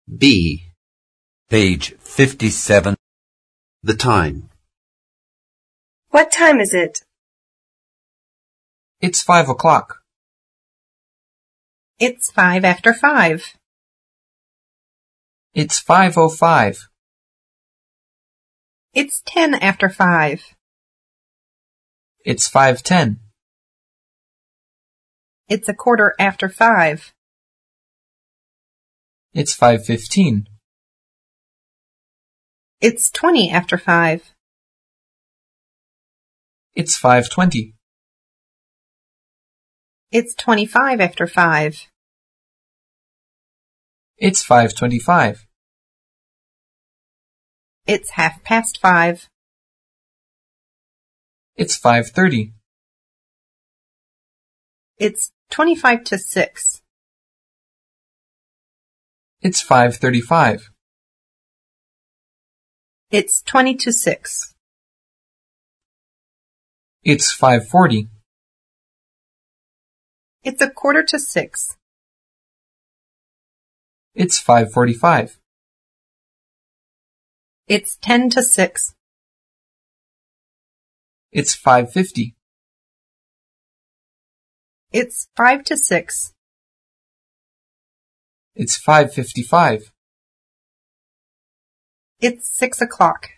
B. Page 57. The time. What time is it? It's 5 o'clock. It's 5 after 5. It's 5:05. It's 10 after 5. It's 5:10. It's a quarter after 5. It's 5:15. It's 20 after 5. It's 5:20. It's 25 after 5. It's 5:25. It's 5:30. It's 5:30. It's 25 to 6. It's 5:35. It's 20 to 6. It's 5:40. It's a quarter to 6. It's 5:45. It's 10 to 6. It's 5:50. It's 5 to 6. It's 5:55. It's 6 o'clock.